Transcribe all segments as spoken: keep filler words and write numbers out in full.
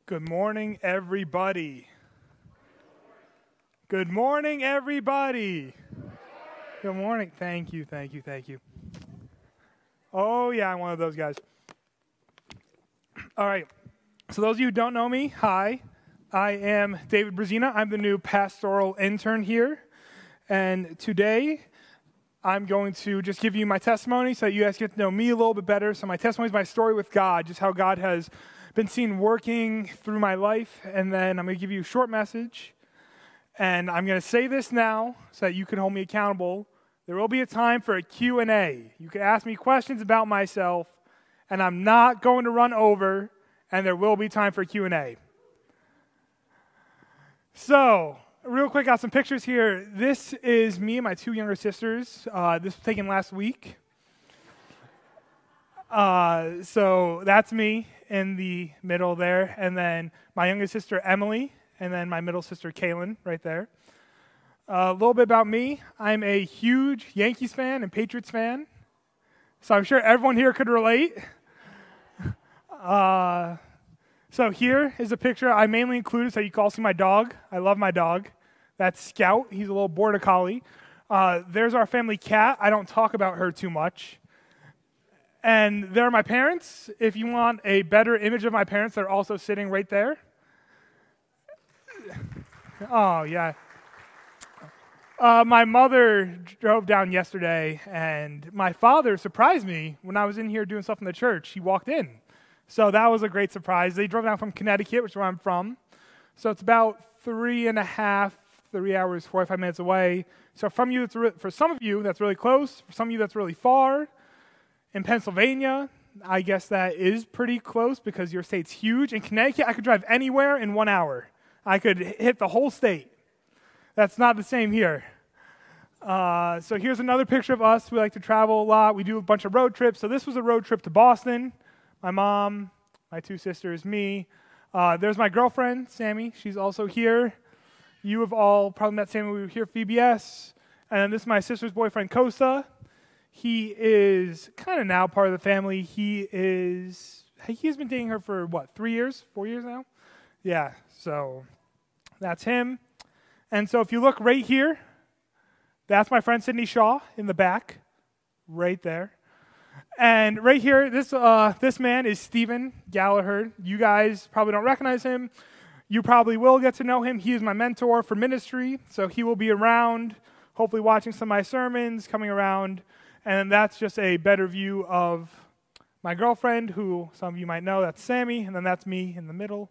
Good morning, everybody. Good morning, everybody. Good morning. Thank you, thank you, thank you. Oh, yeah, I'm one of those guys. All right. So those of you who don't know me, hi. I am David Brazina. I'm the new pastoral intern here. And today, I'm going to just give you my testimony so that you guys get to know me a little bit better. So my testimony is my story with God, just how God has been seen working through my life. And then I'm going to give you a short message. And I'm going to say this now so that you can hold me accountable. There will be a time for a Q and A. You can ask me questions about myself, and I'm not going to run over, and there will be time for a Q and A. So, real quick, got some pictures here. This is me and my two younger sisters. Uh, this was taken last week. Uh, so that's me in the middle there, and then my youngest sister, Emily, and then my middle sister, Kaylin, right there. Uh, a little bit about me. I'm a huge Yankees fan and Patriots fan, so I'm sure everyone here could relate. Uh, so here is a picture I mainly included so you can all see my dog. I love my dog. That's Scout. He's a little border collie. Uh, there's our family cat. I don't talk about her too much. And there are my parents. If you want a better image of my parents, they're also sitting right there. Oh, yeah. Uh, my mother drove down yesterday, and my father surprised me when I was in here doing stuff in the church. He walked in. So that was a great surprise. They drove down from Connecticut, which is where I'm from. So it's about three and a half, three hours, forty-five minutes away. So from you, it's re- for some of you, that's really close. For some of you, that's really far. In Pennsylvania, I guess that is pretty close because your state's huge. In Connecticut, I could drive anywhere in one hour. I could hit the whole state. That's not the same here. Uh, so here's another picture of us. We like to travel a lot. We do a bunch of road trips. So this was a road trip to Boston. My mom, my two sisters, me. Uh, there's my girlfriend, Sammy. She's also here. You have all probably met Sammy when we were here at V B S. And then this is my sister's boyfriend, Kosa. He is kind of now part of the family. He is, he's been dating her for, what, three years? Four years now? Yeah, so that's him. And so if you look right here, that's my friend Sydney Shaw in the back, right there. And right here, this uh, this man is Stephen Gallagher. You guys probably don't recognize him. You probably will get to know him. He is my mentor for ministry, so he will be around, hopefully watching some of my sermons, coming around. And that's just a better view of my girlfriend, who some of you might know. That's Sammy, and then that's me in the middle.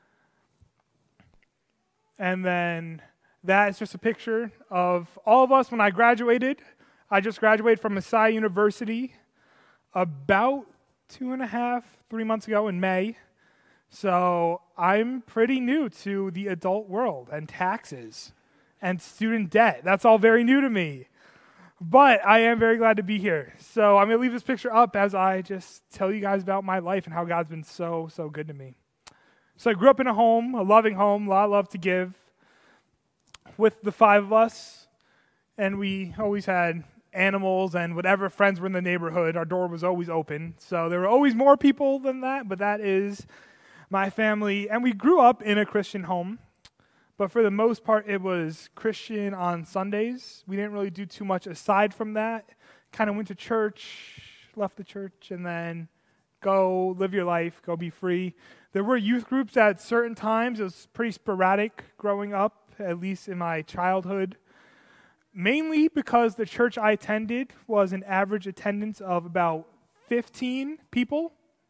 And then that is just a picture of all of us when I graduated. I just graduated from Messiah University about two and a half, three months ago in May. So I'm pretty new to the adult world and taxes and student debt. That's all very new to me. But I am very glad to be here. So I'm going to leave this picture up as I just tell you guys about my life and how God's been so, so good to me. So I grew up in a home, a loving home, a lot of love to give, with the five of us. And we always had animals and whatever friends were in the neighborhood. Our door was always open. So there were always more people than that, but that is my family. And we grew up in a Christian home. But for the most part, it was Christian on Sundays. We didn't really do too much aside from that. Kind of went to church, left the church, and then go live your life, go be free. There were youth groups at certain times. It was pretty sporadic growing up, at least in my childhood. Mainly because the church I attended was an average attendance of about fifteen people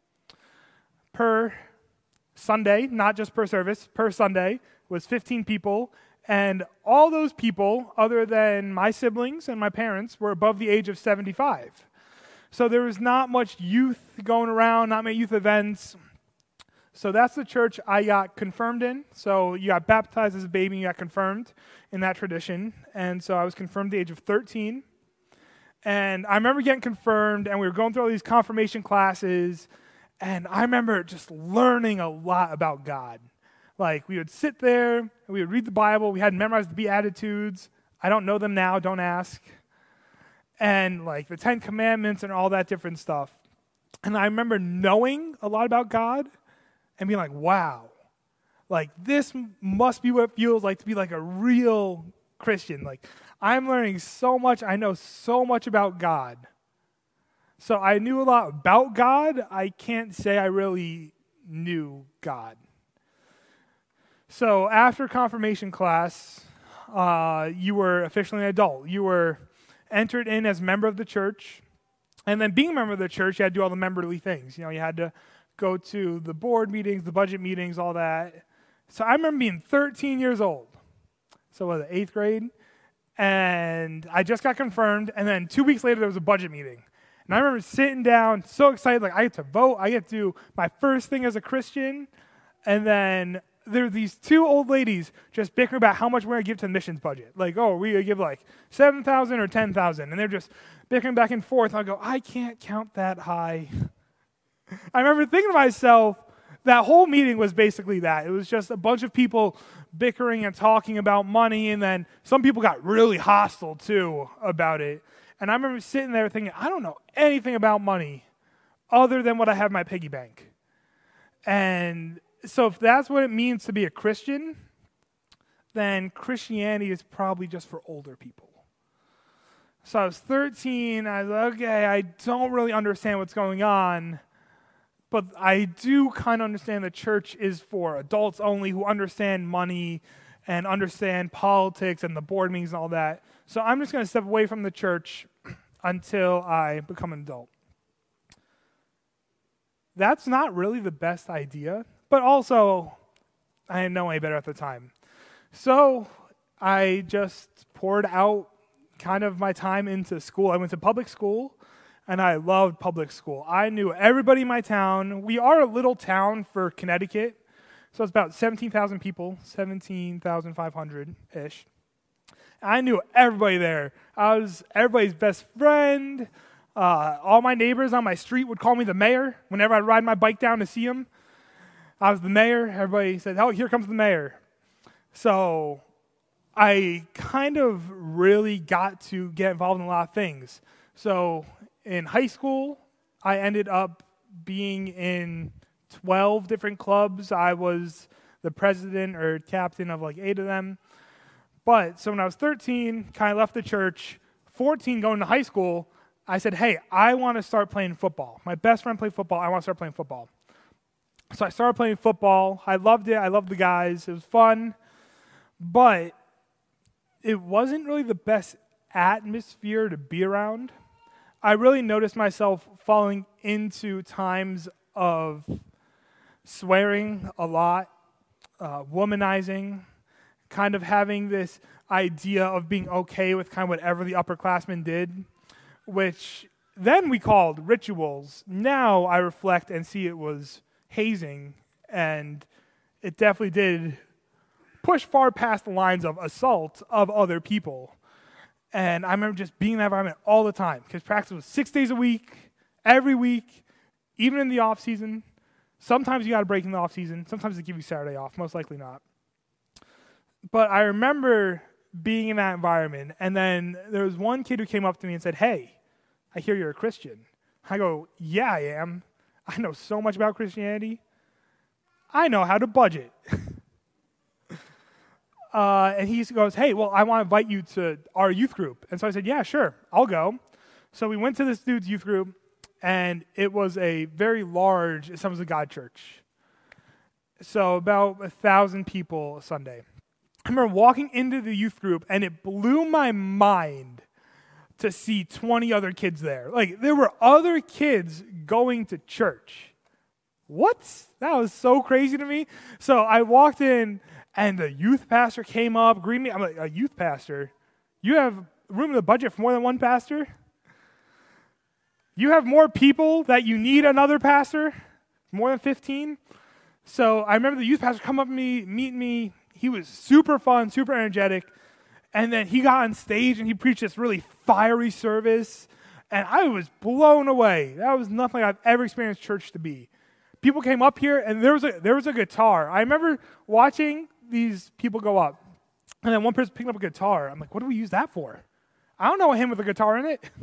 per Sunday, not just per service, per Sunday. Was fifteen people, and all those people, other than my siblings and my parents, were above the age of seventy-five. So there was not much youth going around, not many youth events. So that's the church I got confirmed in. So you got baptized as a baby, and you got confirmed in that tradition. And so I was confirmed at the age of thirteen. And I remember getting confirmed, and we were going through all these confirmation classes, and I remember just learning a lot about God. Like, we would sit there, and we would read the Bible. We had memorized the Beatitudes. I don't know them now, don't ask. And, like, the Ten Commandments and all that different stuff. And I remember knowing a lot about God and being like, wow, Like, this m- must be what it feels like to be like a real Christian. Like, I'm learning so much. I know so much about God. So I knew a lot about God. I can't say I really knew God. So after confirmation class, uh, you were officially an adult. You were entered in as a member of the church. And then being a member of the church, you had to do all the memberly things. You know, you had to go to the board meetings, the budget meetings, all that. So I remember being thirteen years old. So was it eighth grade? And I just got confirmed. And then two weeks later, there was a budget meeting. And I remember sitting down, so excited, like I get to vote. I get to do my first thing as a Christian. And then there were these two old ladies just bickering about how much we're going to give to the missions budget. Like, oh, we're going to give like seven thousand dollars or ten thousand dollars. And they're just bickering back and forth. I go, I can't count that high. I remember thinking to myself, that whole meeting was basically that. It was just a bunch of people bickering and talking about money, and then some people got really hostile too about it. And I remember sitting there thinking, I don't know anything about money other than what I have in my piggy bank. And so if that's what it means to be a Christian, then Christianity is probably just for older people. So I was thirteen, I was like, okay, I don't really understand what's going on, but I do kind of understand the church is for adults only who understand money and understand politics and the board meetings and all that. So I'm just going to step away from the church until I become an adult. That's not really the best idea, but also I didn't know any better at the time. So I just poured out kind of my time into school. I went to public school, and I loved public school. I knew everybody in my town. We are a little town for Connecticut, so it's about seventeen thousand people, seventeen thousand five hundred-ish. I knew everybody there. I was everybody's best friend. Uh, all my neighbors on my street would call me the mayor whenever I'd ride my bike down to see them. I was the mayor. Everybody said, oh, here comes the mayor. So I kind of really got to get involved in a lot of things. So in high school, I ended up being in twelve different clubs. I was the president or captain of like eight of them. But so when I was thirteen, kind of left the church, fourteen going to high school, I said, hey, I want to start playing football. My best friend played football. I want to start playing football. So I started playing football. I loved it. I loved the guys. It was fun. But it wasn't really the best atmosphere to be around. I really noticed myself falling into times of swearing a lot, uh, womanizing, kind of having this idea of being okay with kind of whatever the upperclassmen did, which then we called rituals. Now I reflect and see it was hazing, and it definitely did push far past the lines of assault of other people. And I remember just being in that environment all the time, because practice was six days a week, every week, even in the off season. Sometimes you got to break in the off season. Sometimes they give you Saturday off, most likely not. But I remember being in that environment, and then there was one kid who came up to me and said, hey, I hear you're a Christian. I go, yeah, I am. I know so much about Christianity. I know how to budget. uh, and he goes, hey, well, I want to invite you to our youth group. And so I said, yeah, sure, I'll go. So we went to this dude's youth group, and it was a very large Assemblies of God church. So about a thousand people a Sunday. I remember walking into the youth group, and it blew my mind to see twenty other kids there. Like, there were other kids going to church. What? That was so crazy to me. So I walked in, and the youth pastor came up, greeted me. I'm like, a youth pastor? You have room in the budget for more than one pastor? You have more people that you need another pastor? More than fifteen? So I remember the youth pastor come up to me, meet me. He was super fun, super energetic. And then he got on stage and he preached this really fiery service. And I was blown away. That was nothing I've ever experienced church to be. People came up here and there was a there was a guitar. I remember watching these people go up. And then one person picked up a guitar. I'm like, what do we use that for? I don't know a hymn with a guitar in it.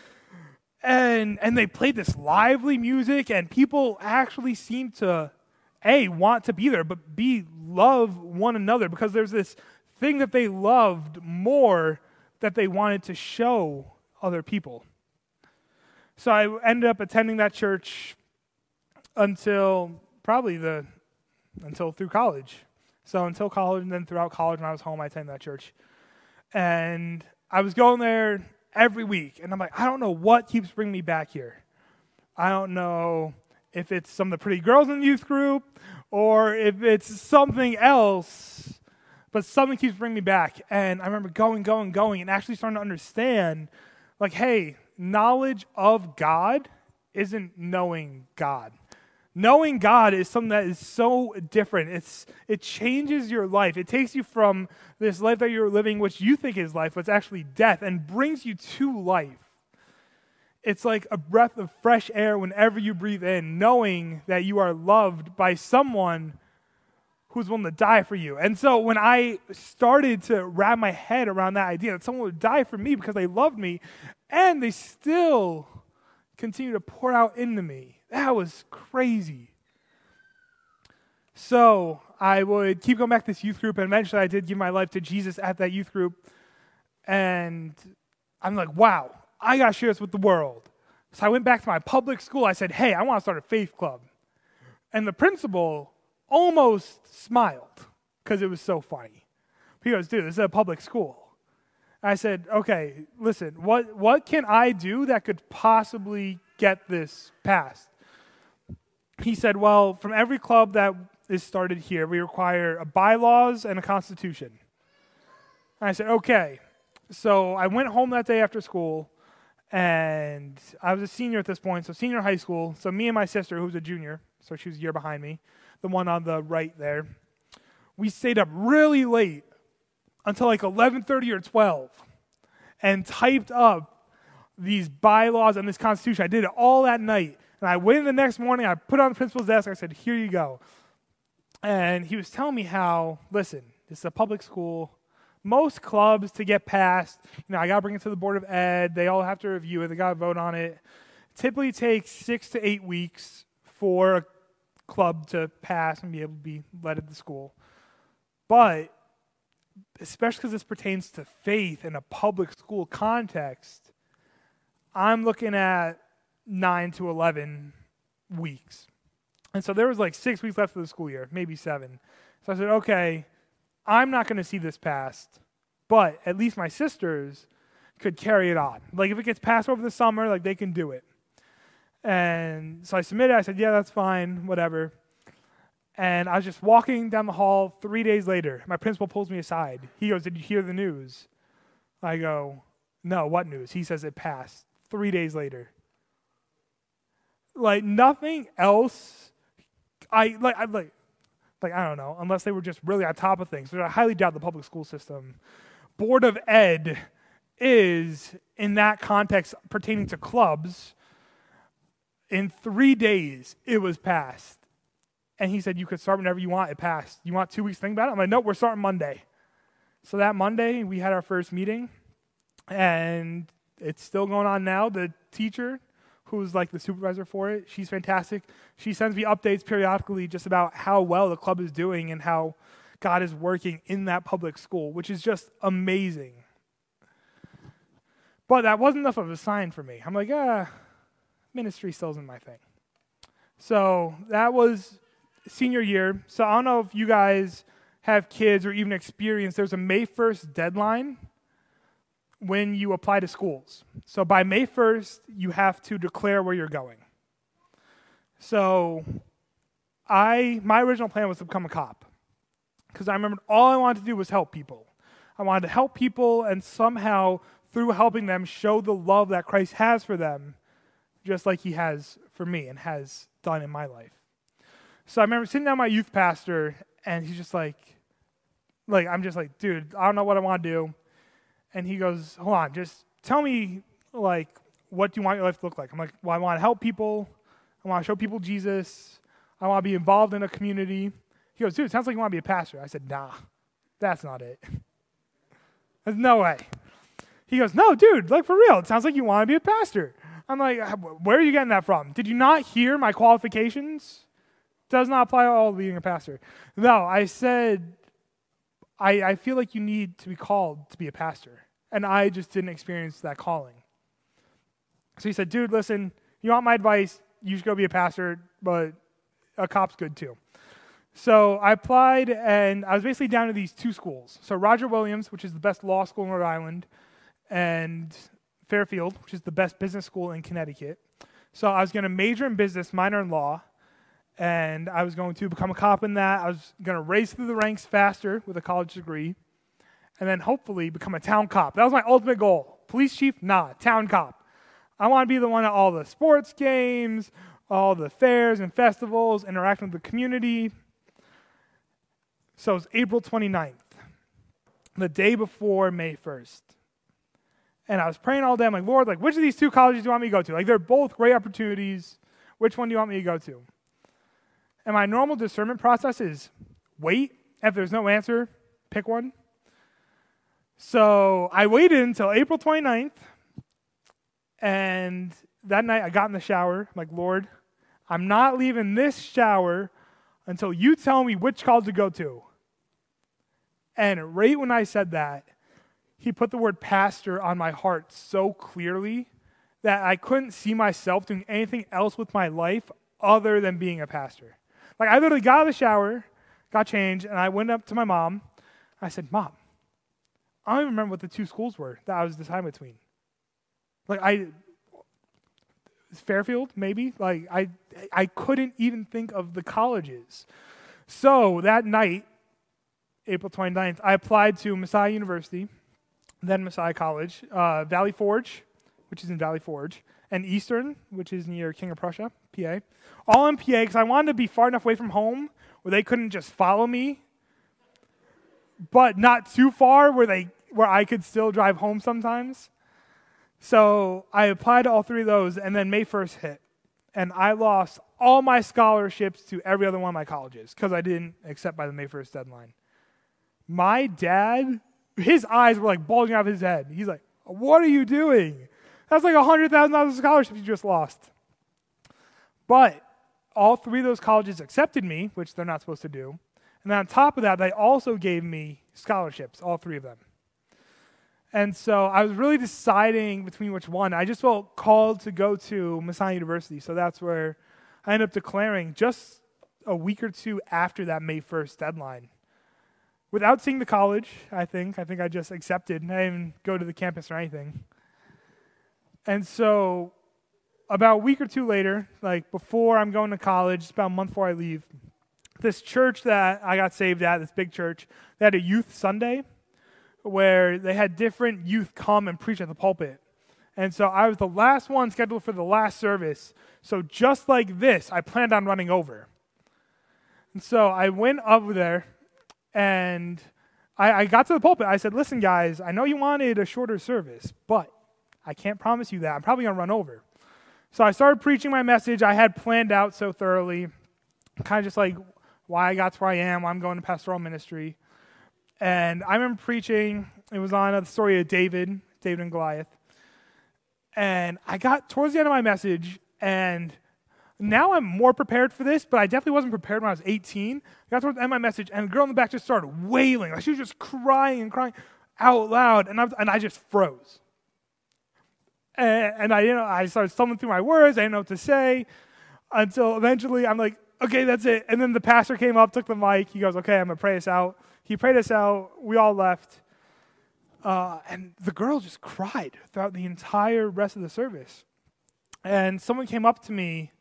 and and they played this lively music, and people actually seemed to A, want to be there, but B, love one another, because there's this thing that they loved more that they wanted to show other people. So I ended up attending that church until probably the, until through college. So until college, and then throughout college when I was home, I attended that church. And I was going there every week, and I'm like, I don't know what keeps bringing me back here. I don't know if it's some of the pretty girls in the youth group, or if it's something else, but something keeps bringing me back. And I remember going, going, going, and actually starting to understand, like, hey, knowledge of God isn't knowing God. Knowing God is something that is so different. It's it changes your life. It takes you from this life that you're living, which you think is life, but it's actually death, and brings you to life. It's like a breath of fresh air whenever you breathe in, knowing that you are loved by someone who's willing to die for you. And so when I started to wrap my head around that idea that someone would die for me because they loved me, and they still continue to pour out into me, that was crazy. So I would keep going back to this youth group, and eventually I did give my life to Jesus at that youth group. And I'm like, wow, I got to share this with the world. So I went back to my public school. I said, hey, I want to start a faith club. And the principal almost smiled because it was so funny. He goes, dude, this is a public school. I said, okay, listen, what, what can I do that could possibly get this passed? He said, well, from every club that is started here, we require a bylaws and a constitution. And I said, okay. So I went home that day after school, and I was a senior at this point, so senior high school. So me and my sister, who was a junior, so she was a year behind me, the one on the right there, we stayed up really late until like eleven thirty or twelve and typed up these bylaws and this constitution. I did it all that night. And I went in the next morning, I put it on the principal's desk, I said, here you go. And he was telling me how, listen, this is a public school. Most clubs, to get passed, you know, I got to bring it to the Board of Ed. They all have to review it. They got to vote on it. Typically takes six to eight weeks for a club to pass and be able to be led at the school. But especially because this pertains to faith in a public school context, I'm looking at nine to eleven weeks. And so there was like six weeks left of the school year, maybe seven. So I said, okay, I'm not going to see this passed, but at least my sisters could carry it on. Like if it gets passed over the summer, like they can do it. And so I submitted. I said, yeah, that's fine, whatever. And I was just walking down the hall three days later. My principal pulls me aside. He goes, did you hear the news? I go, no, what news? He says it passed three days later. Like nothing else. I like I like like I don't know, unless they were just really on top of things. But I highly doubt the public school system. Board of Ed is, in that context pertaining to clubs, in three days it was passed. And he said you could start whenever you want. It passed. You want two weeks to think about it? I'm like, nope, we're starting Monday. So that Monday we had our first meeting, and it's still going on now. The teacher, who's like the supervisor for it, she's fantastic. She sends me updates periodically just about how well the club is doing and how God is working in that public school, which is just amazing. But that wasn't enough of a sign for me. I'm like, ah, ministry still isn't my thing. So that was senior year. So I don't know if you guys have kids or even experienced, there's a May first deadline when you apply to schools. So by May first, you have to declare where you're going. So I, my original plan was to become a cop, because I remembered all I wanted to do was help people. I wanted to help people and somehow, through helping them, show the love that Christ has for them, just like he has for me and has done in my life. So I remember sitting down with my youth pastor, and he's just like, like I'm just like, dude, I don't know what I want to do. And he goes, hold on, just tell me, like, what do you want your life to look like? I'm like, well, I want to help people. I want to show people Jesus. I want to be involved in a community. He goes, dude, it sounds like you want to be a pastor. I said, nah, that's not it. There's no way. He goes, no, dude, like, for real, it sounds like you want to be a pastor. I'm like, where are you getting that from? Did you not hear my qualifications? Does not apply at all to being a pastor. No, I said, I, I feel like you need to be called to be a pastor. And I just didn't experience that calling. So he said, dude, listen, you want my advice? You should go be a pastor, but a cop's good too. So I applied, and I was basically down to these two schools. So Roger Williams, which is the best law school in Rhode Island, and Fairfield, which is the best business school in Connecticut. So I was going to major in business, minor in law, and I was going to become a cop in that. I was going to race through the ranks faster with a college degree, and then hopefully become a town cop. That was my ultimate goal. Police chief, nah, town cop. I want to be the one at all the sports games, all the fairs and festivals, interacting with the community. So it was April twenty-ninth, the day before May first. And I was praying all day. I'm like, Lord, like, which of these two colleges do you want me to go to? Like, they're both great opportunities. Which one do you want me to go to? And my normal discernment process is wait. If there's no answer, pick one. So I waited until April twenty-ninth. And that night I got in the shower. I'm like, Lord, I'm not leaving this shower until you tell me which college to go to. And right when I said that, he put the word pastor on my heart so clearly that I couldn't see myself doing anything else with my life other than being a pastor. Like, I literally got out of the shower, got changed, and I went up to my mom. I said, Mom, I don't even remember what the two schools were that I was deciding between. Like, I, Fairfield, maybe? Like, I, I couldn't even think of the colleges. So that night, April twenty-ninth, I applied to Messiah University, then Messiah College, uh, Valley Forge, which is in Valley Forge, and Eastern, which is near King of Prussia, P A. All in P A because I wanted to be far enough away from home where they couldn't just follow me, but not too far where they where I could still drive home sometimes. So I applied to all three of those, and then May first hit, and I lost all my scholarships to every other one of my colleges because I didn't accept by the May first deadline. My dad, his eyes were like bulging out of his head. He's like, what are you doing? That's like one hundred thousand dollars of scholarships you just lost. But all three of those colleges accepted me, which they're not supposed to do. And then on top of that, they also gave me scholarships, all three of them. And so I was really deciding between which one. I just felt called to go to Messiah University. So that's where I ended up declaring just a week or two after that May first deadline. Without seeing the college, I think. I think I just accepted. I didn't even go to the campus or anything. And so about a week or two later, like before I'm going to college, about a month before I leave, this church that I got saved at, this big church, they had a youth Sunday where they had different youth come and preach at the pulpit. And so I was the last one scheduled for the last service. So just like this, I planned on running over. And so I went over there, and I, I got to the pulpit. I said, listen, guys, I know you wanted a shorter service, but I can't promise you that. I'm probably going to run over. So I started preaching my message I had planned out so thoroughly, kind of just like why I got to where I am, why I'm going to pastoral ministry. And I remember preaching. It was on the story of David, David and Goliath. And I got towards the end of my message, and now I'm more prepared for this, but I definitely wasn't prepared when I was eighteen. I got towards the end of my message, and the girl in the back just started wailing. Like, she was just crying and crying out loud, and I, and I just froze. And, and I, you know, I started stumbling through my words. I didn't know what to say until eventually I'm like, okay, that's it. And then the pastor came up, took the mic. He goes, okay, I'm going to pray us out. He prayed us out. We all left. Uh, and the girl just cried throughout the entire rest of the service. And someone came up to me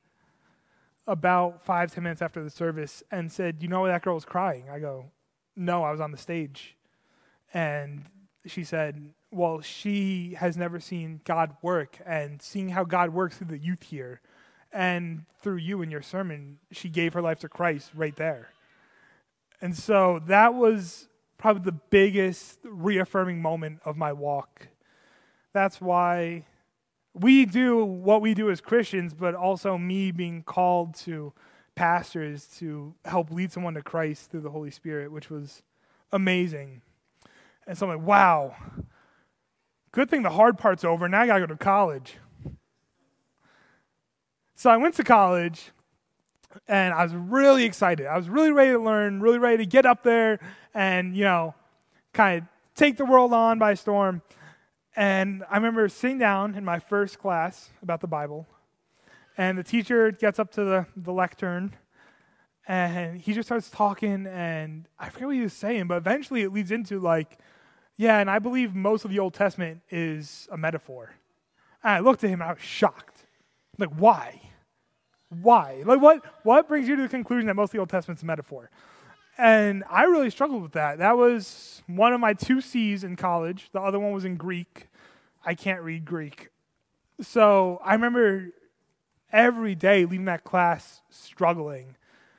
about five, ten minutes after the service and said, you know why that girl was crying? I go, no, I was on the stage. And she said, well, she has never seen God work, and seeing how God works through the youth here and through you in your sermon, she gave her life to Christ right there. And so that was probably the biggest reaffirming moment of my walk. That's why we do what we do as Christians, but also me being called to pastors to help lead someone to Christ through the Holy Spirit, which was amazing. And so I'm like, wow, good thing the hard part's over. Now I got to go to college. So I went to college, And I was really excited. I was really ready to learn, really ready to get up there and, you know, kind of take the world on by storm. And I remember sitting down in my first class about the Bible, and the teacher gets up to the, the lectern, and he just starts talking, and I forget what he was saying, but eventually it leads into like, yeah, and I believe most of the Old Testament is a metaphor. And I looked at him and I was shocked. Like, why? Why? Like, what, what brings you to the conclusion that most of the Old Testament's a metaphor? And I really struggled with that. That was one of my two C's in college. The other one was in Greek. I can't read Greek. So I remember every day leaving that class struggling.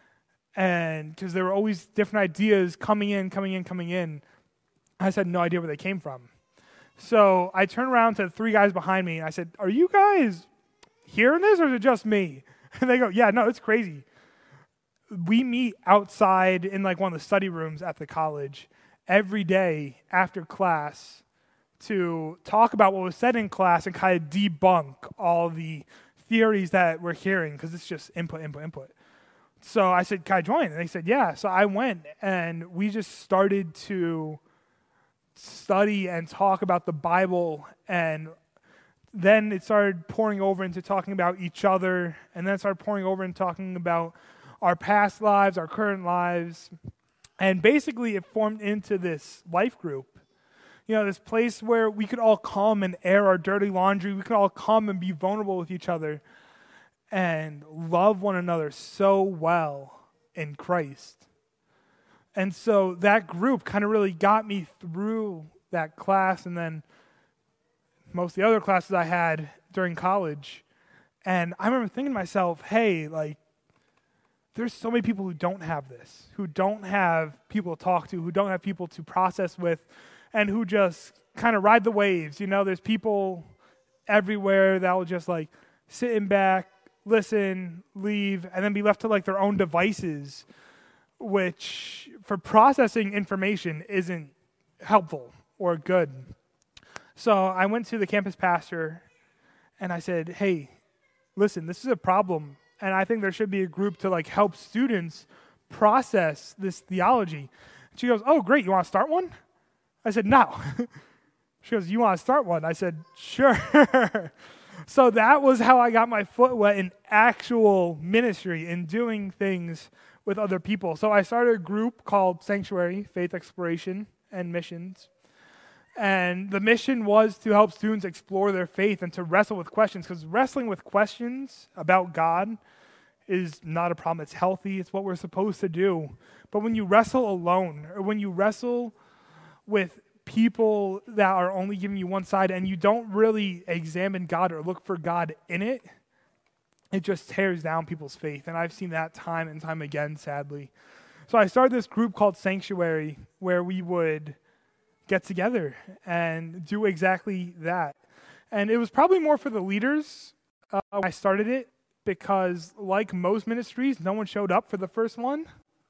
And because there were always different ideas coming in, coming in, coming in. I just had no idea where they came from. So I turned around to the three guys behind me, and I said, are you guys hearing this, or is it just me? And they go, yeah, no, it's crazy. We meet outside in like one of the study rooms at the college every day after class to talk about what was said in class and kind of debunk all the theories that we're hearing, because it's just input, input, input. So I said, can I join? And they said, yeah. So I went, and we just started to study and talk about the Bible, and then it started pouring over into talking about each other, and then it started pouring over and talking about our past lives, our current lives, and basically it formed into this life group. You know, this place where we could all come and air our dirty laundry, we could all come and be vulnerable with each other and love one another so well in Christ. And so that group kind of really got me through that class, and then most of the other classes I had during college. And I remember thinking to myself, hey, like, there's so many people who don't have this, who don't have people to talk to, who don't have people to process with, and who just kind of ride the waves. You know, there's people everywhere that will just like sit in back, listen, leave, and then be left to like their own devices, which for processing information isn't helpful or good. So I went to the campus pastor and I said, hey, listen, this is a problem, and I think there should be a group to like help students process this theology. She goes, oh, great, you want to start one? I said, no. She goes, you want to start one? I said, sure. So that was how I got my foot wet in actual ministry, in doing things with other people. So I started a group called Sanctuary, Faith Exploration and Missions. And the mission was to help students explore their faith and to wrestle with questions, because wrestling with questions about God is not a problem. It's healthy. It's what we're supposed to do. But when you wrestle alone, or when you wrestle with people that are only giving you one side and you don't really examine God or look for God in it, it just tears down people's faith. And I've seen that time and time again, sadly. So I started this group called Sanctuary, where we would get together and do exactly that. And it was probably more for the leaders uh, when I started it, because like most ministries, no one showed up for the first one.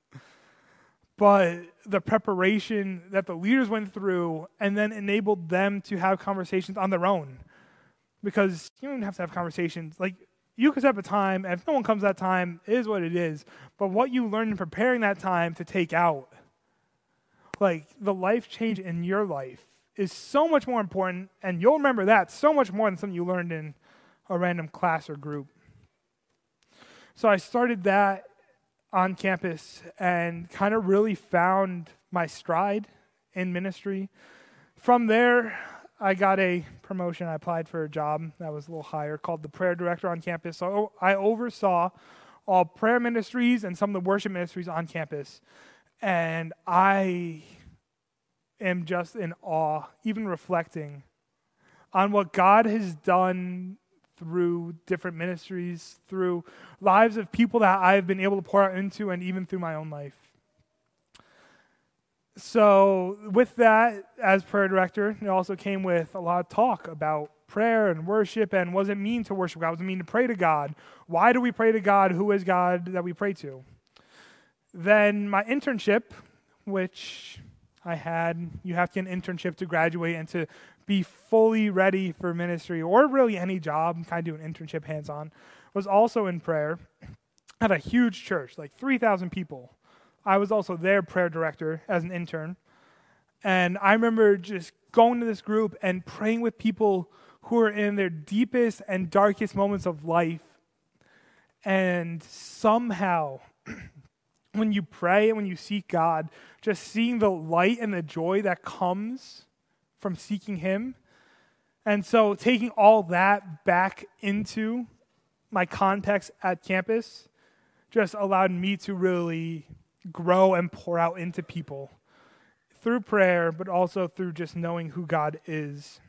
But the preparation that the leaders went through and then enabled them to have conversations on their own. Because you don't have to have conversations. Like, you could set up a time, and if no one comes that time, it is what it is. But what you learn in preparing that time to take out, like the life change in your life, is so much more important, and you'll remember that so much more than something you learned in a random class or group. So I started that on campus and kind of really found my stride in ministry. From there, I got a promotion. I applied for a job that was a little higher, called the prayer director on campus. So I oversaw all prayer ministries and some of the worship ministries on campus. And I am just in awe, even reflecting on what God has done through different ministries, through lives of people that I've been able to pour out into, and even through my own life. So with that, as prayer director, it also came with a lot of talk about prayer and worship, and what does it mean to worship God? What does it mean to pray to God? Why do we pray to God? Who is God that we pray to? Then my internship, which I had, you have to get an internship to graduate and to be fully ready for ministry, or really any job, kind of do an internship hands-on, was also in prayer. at a huge church, like three thousand people. I was also their prayer director as an intern. And I remember just going to this group and praying with people who are in their deepest and darkest moments of life. And somehow, when you pray and when you seek God, just seeing the light and the joy that comes from seeking Him. And so taking all that back into my context at campus just allowed me to really grow and pour out into people through prayer, but also through just knowing who God is.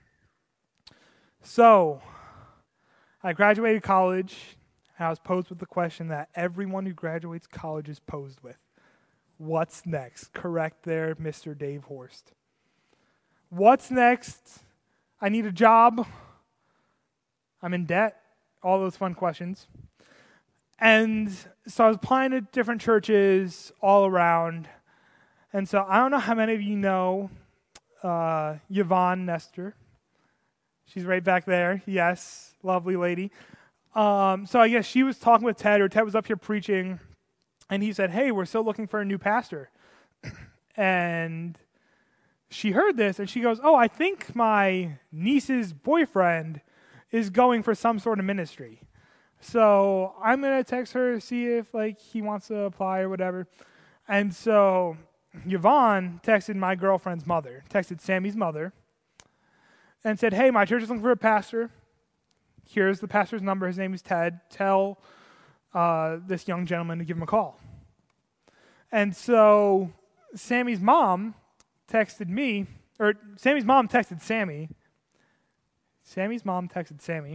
So, I graduated college, and I was posed with the question that everyone who graduates college is posed with. What's next? Correct there, Mister Dave Horst. What's next? I need a job. I'm in debt. All those fun questions. And so I was applying to different churches all around. And so I don't know how many of you know uh, Yvonne Nestor. She's right back there. Yes, lovely lady. Um, so I guess she was talking with Ted, or Ted was up here preaching, and he said, hey, we're still looking for a new pastor. And she heard this, and she goes, oh, I think my niece's boyfriend is going for some sort of ministry. So I'm going to text her to see if like he wants to apply or whatever. And so Yvonne texted my girlfriend's mother, texted Sammy's mother, and said, hey, my church is looking for a pastor. Here's the pastor's number. His name is Ted. Tell uh, this young gentleman to give him a call. And so Sammy's mom texted me, or Sammy's mom texted Sammy. Sammy's mom texted Sammy.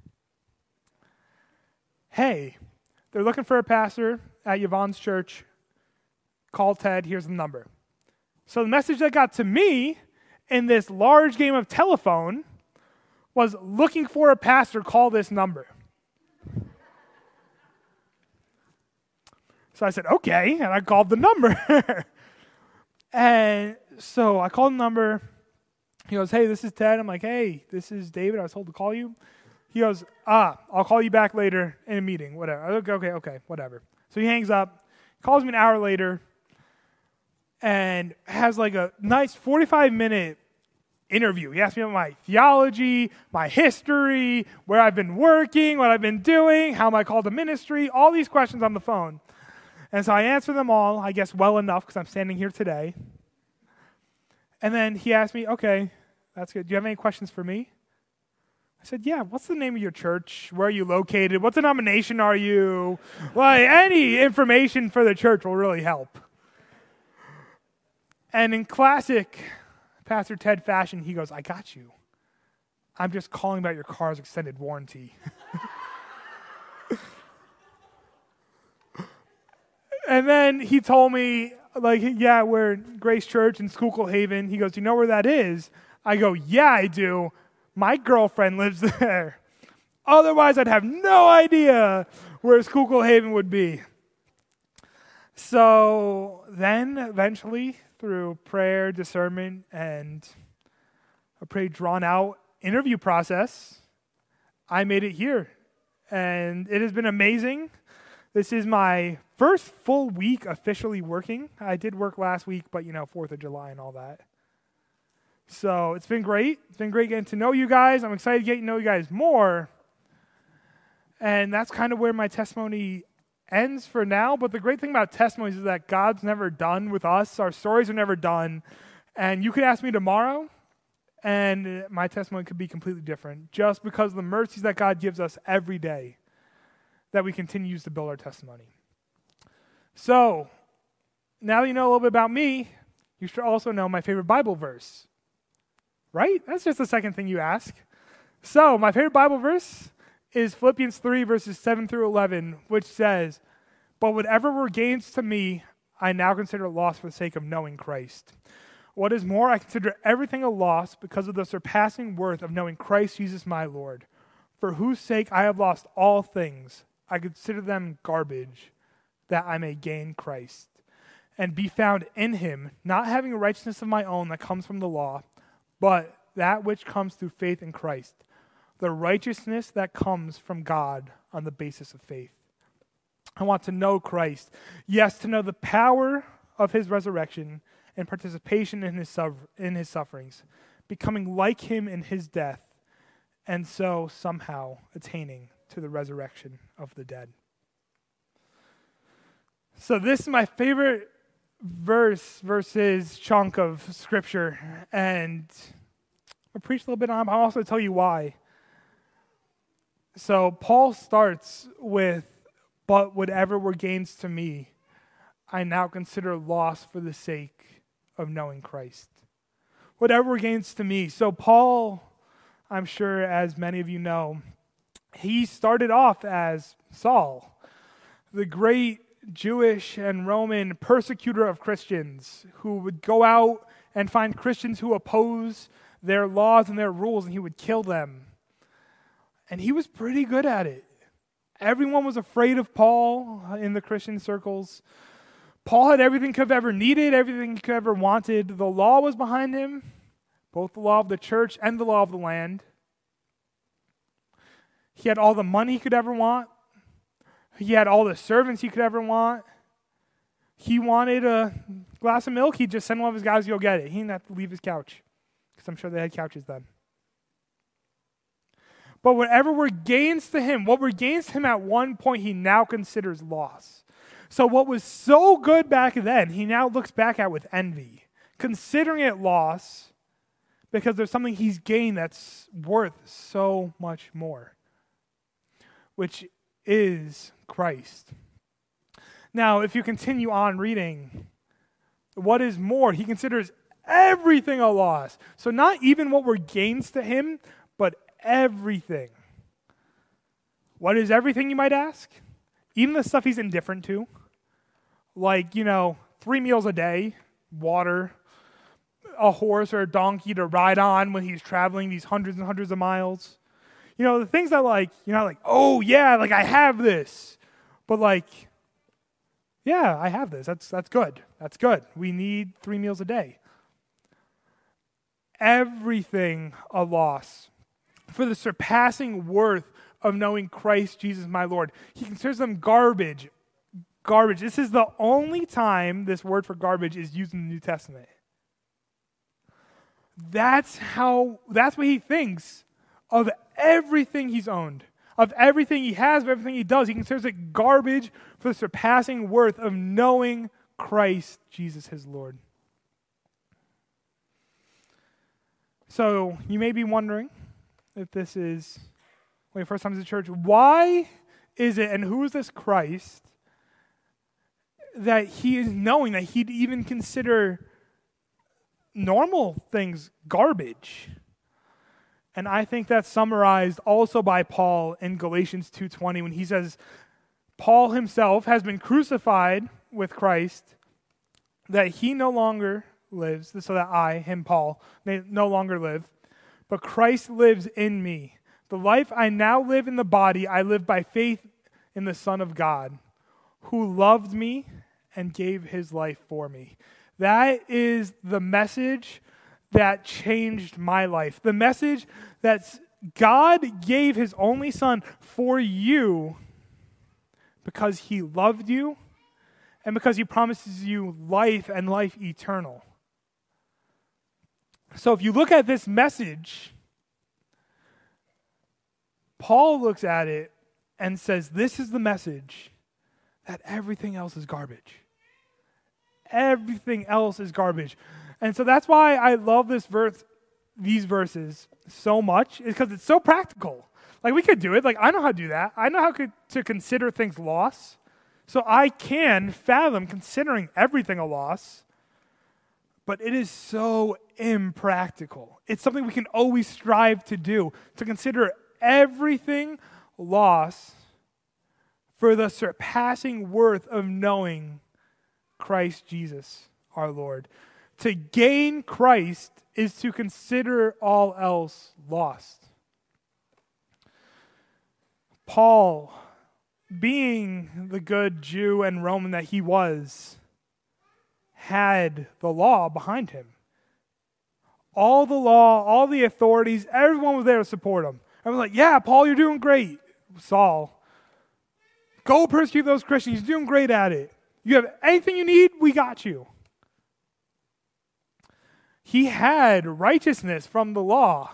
Hey, they're looking for a pastor at Yvonne's church. Call Ted. Here's the number. So the message that got to me in this large game of telephone was looking for a pastor, call this number. So I said, okay, and I called the number. And so I called the number. He goes, hey, this is Ted. I'm like, hey, this is David. I was told to call you. He goes, ah, I'll call you back later in a meeting, whatever. I look, okay, okay, whatever. So he hangs up, calls me an hour later, and has like a nice forty-five minute interview. He asked me about my theology, my history, where I've been working, what I've been doing, how am I called to ministry, all these questions on the phone. And so I answered them all, I guess well enough because I'm standing here today. And then he asked me, okay, that's good. Do you have any questions for me? I said, yeah, what's the name of your church? Where are you located? What denomination are you? Like, any information for the church will really help. And in classic Pastor Ted fashion, he goes, I got you. I'm just calling about your car's extended warranty. And then he told me, like, yeah, we're Grace Church in Schuylkill Haven. He goes, do you know where that is? I go, yeah, I do. My girlfriend lives there. Otherwise, I'd have no idea where Schuylkill Haven would be. So then, eventually, through prayer, discernment, and a pretty drawn-out interview process, I made it here. And it has been amazing. This is my first full week officially working. I did work last week, but, you know, fourth of July and all that. So it's been great. It's been great getting to know you guys. I'm excited to get to know you guys more. And that's kind of where my testimony ends for now. But the great thing about testimonies is that God's never done with us. Our stories are never done. And you could ask me tomorrow, and my testimony could be completely different, just because of the mercies that God gives us every day that we continue to use to build our testimony. So, now that you know a little bit about me, you should also know my favorite Bible verse. Right? That's just the second thing you ask. So, my favorite Bible verse is Philippians three, verses seven through eleven, which says, but whatever were gains to me, I now consider loss for the sake of knowing Christ. What is more, I consider everything a loss because of the surpassing worth of knowing Christ Jesus my Lord, for whose sake I have lost all things. I consider them garbage, that I may gain Christ, and be found in him, not having a righteousness of my own that comes from the law, but that which comes through faith in Christ, the righteousness that comes from God on the basis of faith. I want to know Christ. Yes, to know the power of his resurrection and participation in his, suf- in his sufferings, becoming like him in his death, and so somehow attaining to the resurrection of the dead. So this is my favorite verse, verses chunk of scripture, and I'll preach a little bit on it, but I'll also tell you why. So Paul starts with, but whatever were gains to me, I now consider loss for the sake of knowing Christ. Whatever were gains to me. So Paul, I'm sure as many of you know, he started off as Saul, the great Jewish and Roman persecutor of Christians who would go out and find Christians who oppose their laws and their rules, and he would kill them. And he was pretty good at it. Everyone was afraid of Paul in the Christian circles. Paul had everything he could have ever needed, everything he could have ever wanted. The law was behind him, both the law of the church and the law of the land. He had all the money he could ever want. He had all the servants he could ever want. He wanted a glass of milk, he'd just send one of his guys to go get it. He didn't have to leave his couch, because I'm sure they had couches then. But whatever were gains to him, what were gains to him at one point, he now considers loss. So what was so good back then, he now looks back at with envy, considering it loss, because there's something he's gained that's worth so much more, which is Christ. Now, if you continue on reading, what is more, he considers everything a loss. So not even what were gains to him, but everything. What is everything, you might ask? Even the stuff he's indifferent to, like, you know, three meals a day, water, a horse or a donkey to ride on when he's traveling these hundreds and hundreds of miles. You know, the things that, like, you're not like, oh, yeah, like, I have this. But, like, yeah, I have this. That's that's good. That's good. We need three meals a day. Everything a loss for the surpassing worth of knowing Christ Jesus my Lord. He considers them garbage. Garbage. This is the only time this word for garbage is used in the New Testament. That's how, that's what he thinks of everything he's owned, of everything he has, of everything he does. He considers it garbage for the surpassing worth of knowing Christ Jesus his Lord. So you may be wondering if this is when your first time to the church, why is it and who is this Christ that he is knowing that he'd even consider normal things garbage? And I think that's summarized also by Paul in Galatians two twenty when he says, Paul himself has been crucified with Christ, that he no longer lives, so that I, him, Paul, may no longer live, but Christ lives in me. The life I now live in the body, I live by faith in the Son of God, who loved me and gave his life for me. That is the message that changed my life. The message that God gave his only Son for you because he loved you and because he promises you life and life eternal. So if you look at this message, Paul looks at it and says, this is the message that everything else is garbage. Everything else is garbage. And so that's why I love this verse, these verses so much, is because it's so practical. Like, we could do it. Like, I know how to do that. I know how to, to consider things loss. So I can fathom considering everything a loss. But it is so impractical. It's something we can always strive to do, to consider everything loss for the surpassing worth of knowing Christ Jesus, our Lord. To gain Christ is to consider all else lost. Paul, being the good Jew and Roman that he was, had the law behind him. All the law, all the authorities, everyone was there to support him. I was like, yeah, Paul, you're doing great. Saul, go persecute those Christians. You're doing great at it. You have anything you need, we got you. He had righteousness from the law.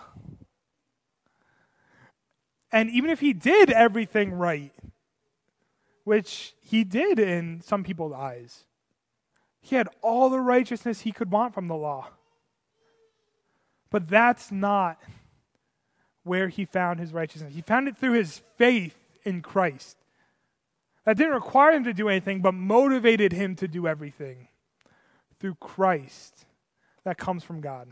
And even if he did everything right, which he did in some people's eyes, he had all the righteousness he could want from the law. But that's not where he found his righteousness. He found it through his faith in Christ. That didn't require him to do anything, but motivated him to do everything through Christ. That comes from God.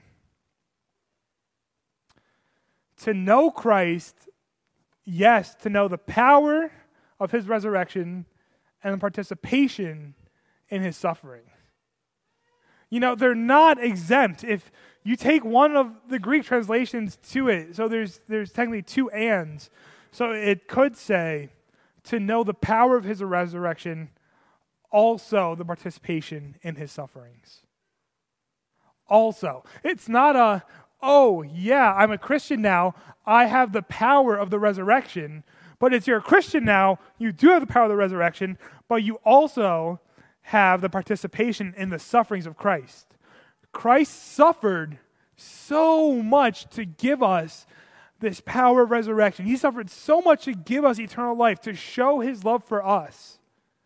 To know Christ, yes, to know the power of his resurrection and the participation in his suffering. You know, they're not exempt. If you take one of the Greek translations to it, so there's there's technically two ands. So it could say, to know the power of his resurrection, also the participation in his sufferings. Also. It's not a, oh, yeah, I'm a Christian now, I have the power of the resurrection, but it's you're a Christian now, you do have the power of the resurrection, but you also have the participation in the sufferings of Christ. Christ suffered so much to give us this power of resurrection. He suffered so much to give us eternal life, to show his love for us.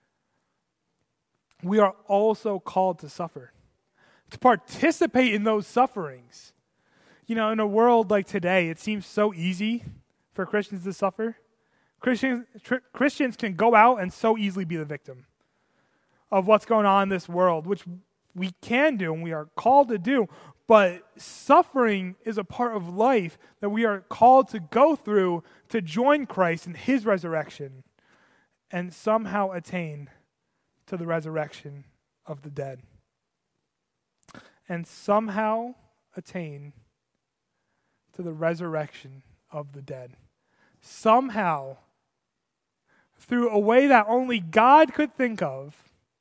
We are also called to suffer, to participate in those sufferings. You know, in a world like today, it seems so easy for Christians to suffer. Christians, tr- Christians can go out and so easily be the victim of what's going on in this world, which we can do and we are called to do. But suffering is a part of life that we are called to go through to join Christ in his resurrection and somehow attain to the resurrection of the dead. And somehow attain to the resurrection of the dead. Somehow, through a way that only God could think of,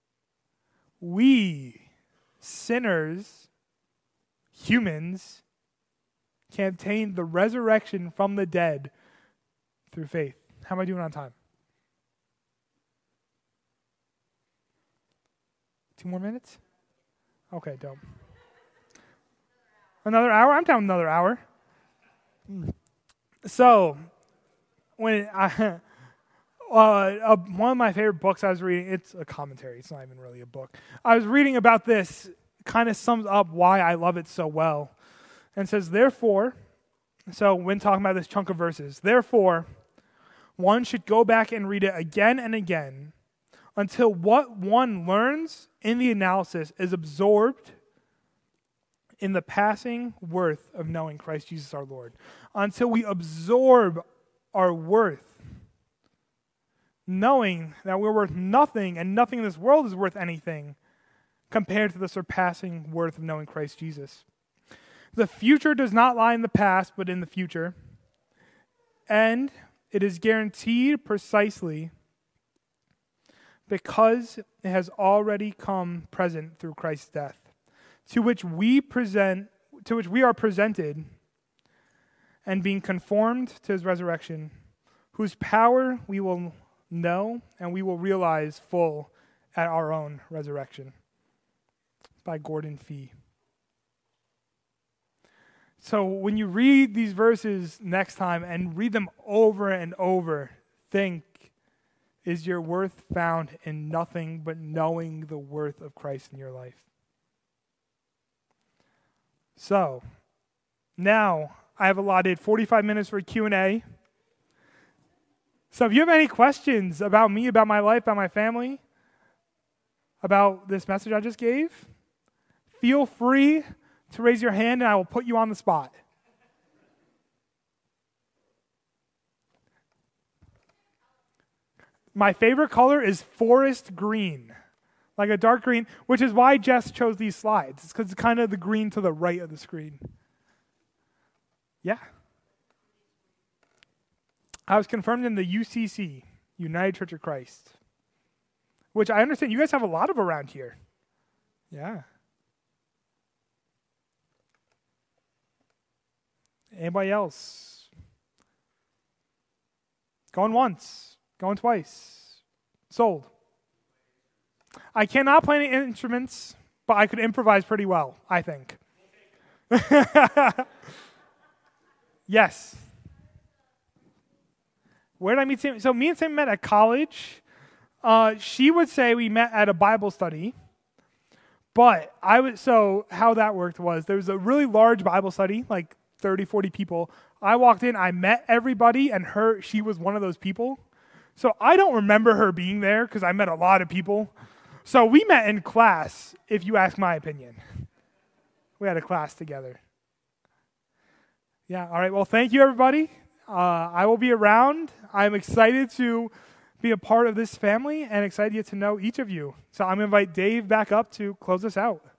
we, sinners, humans, can obtain the resurrection from the dead through faith. How am I doing on time? Two more minutes? Okay, dope. Another hour? I'm down another hour. So, when I, uh, uh, one of my favorite books I was reading, it's a commentary, it's not even really a book. I was reading about this, kind of sums up why I love it so well. And says, therefore, so when talking about this chunk of verses, therefore, one should go back and read it again and again until what one learns in the analysis is absorbed in the passing worth of knowing Christ Jesus our Lord. Until we absorb our worth, knowing that we're worth nothing and nothing in this world is worth anything compared to the surpassing worth of knowing Christ Jesus. The future does not lie in the past, but in the future. And it is guaranteed precisely because it has already come present through Christ's death, to which we present, to which we are presented and being conformed to his resurrection, whose power we will know and we will realize full at our own resurrection. By Gordon Fee. So when you read these verses next time and read them over and over, think, is your worth found in nothing but knowing the worth of Christ in your life? So, now I have allotted forty-five minutes for Q and A. So if you have any questions about me, about my life, about my family, about this message I just gave, feel free to raise your hand and I will put you on the spot. My favorite color is forest green, like a dark green, which is why Jess chose these slides. It's because it's kind of the green to the right of the screen. Yeah. I was confirmed in the U C C, United Church of Christ, which I understand you guys have a lot of around here. Yeah. Anybody else? Going once, going twice. Sold. I cannot play any instruments, but I could improvise pretty well, I think. Yes. Where did I meet Sam? So me and Sam met at college. Uh, she would say we met at a Bible study. But I would, so how that worked was there was a really large Bible study, like thirty, forty people. I walked in, I met everybody, and her, she was one of those people. So I don't remember her being there because I met a lot of people. So we met in class, if you ask my opinion. We had a class together. Yeah, all right. Well, thank you, everybody. Uh, I will be around. I'm excited to be a part of this family and excited to get to know each of you. So I'm going to invite Dave back up to close us out.